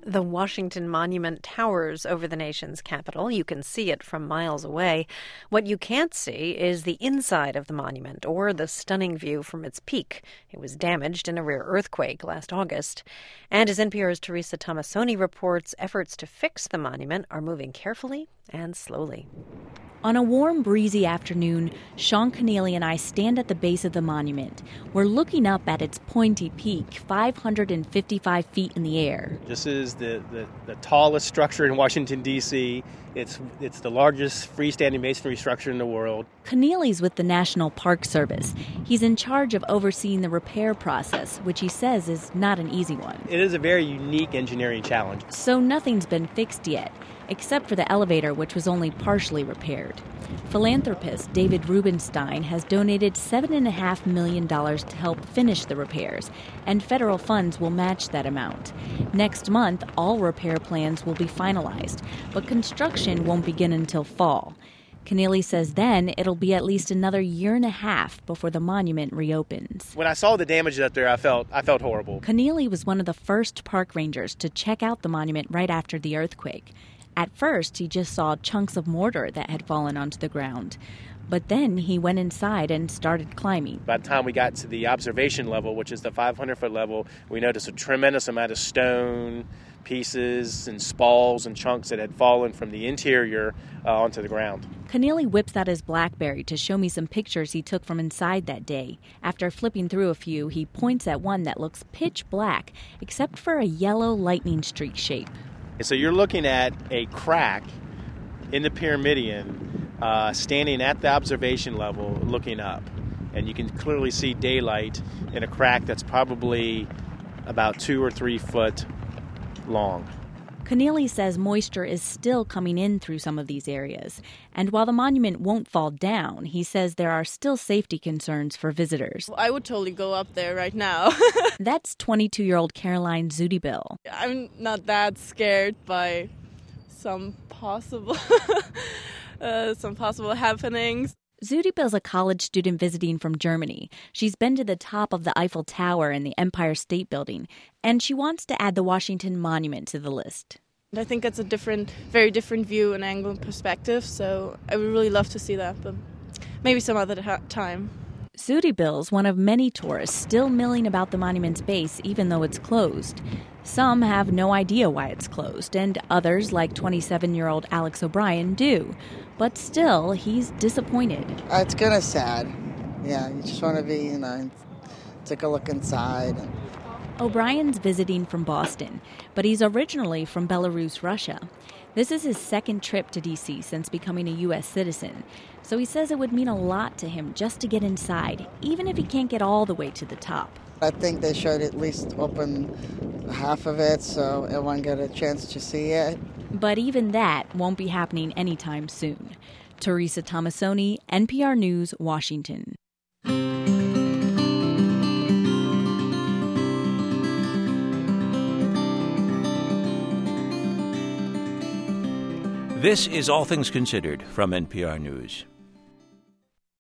The Washington Monument towers over the nation's capital. You can see it from miles away. What you can't see is the inside of the monument or the stunning view from its peak. It was damaged in a rare earthquake last August. And as NPR's Teresa Tomasoni reports, efforts to fix the monument are moving carefully and slowly. On a warm, breezy afternoon, Sean Keneally and I stand at the base of the monument. We're looking up at its pointy peak, 555 feet in the air. This is the tallest structure in Washington, D.C. It's the largest freestanding masonry structure in the world. Keneally's with the National Park Service. He's in charge of overseeing the repair process, which he says is not an easy one. It is a very unique engineering challenge. So nothing's been fixed yet, except for the elevator, which was only partially repaired. Philanthropist David Rubenstein has donated $7.5 million to help finish the repairs, and federal funds will match that amount. Next month, all repair plans will be finalized, but construction won't begin until fall. Keneally says then it'll be at least another year and a half before the monument reopens. When I saw the damage up there, I felt horrible. Keneally was one of the first park rangers to check out the monument right after the earthquake. At first, he just saw chunks of mortar that had fallen onto the ground. But then he went inside and started climbing. By the time we got to the observation level, which is the 500-foot level, we noticed a tremendous amount of stone pieces and spalls and chunks that had fallen from the interior onto the ground. Keneally whips out his BlackBerry to show me some pictures he took from inside that day. After flipping through a few, he points at one that looks pitch black, except for a yellow lightning streak shape. So you're looking at a crack in the Pyramidion, standing at the observation level, looking up. And you can clearly see daylight in a crack that's probably about 2 or 3 foot long. Keneally says moisture is still coming in through some of these areas. And while the monument won't fall down, he says there are still safety concerns for visitors. I would totally go up there right now. That's 22-year-old Caroline Zudibil. I'm not that scared by some possible happenings. Zudibil's a college student visiting from Germany. She's been to the top of the Eiffel Tower and the Empire State Building, and she wants to add the Washington Monument to the list. I think it's a very different view and angle and perspective, so I would really love to see that, but maybe some other time. Zudibil's one of many tourists still milling about the monument's base even though it's closed. Some have no idea why it's closed, and others, like 27-year-old Alex O'Brien, do. But still, he's disappointed. It's kind of sad. Yeah, you just want to be, take a look inside. O'Brien's visiting from Boston, but he's originally from Belarus, Russia. This is his second trip to D.C. since becoming a U.S. citizen. So he says it would mean a lot to him just to get inside, even if he can't get all the way to the top. I think they should at least open half of it so everyone get a chance to see it. But even that won't be happening anytime soon. Teresa Tomasoni, NPR News, Washington. This is All Things Considered from NPR News.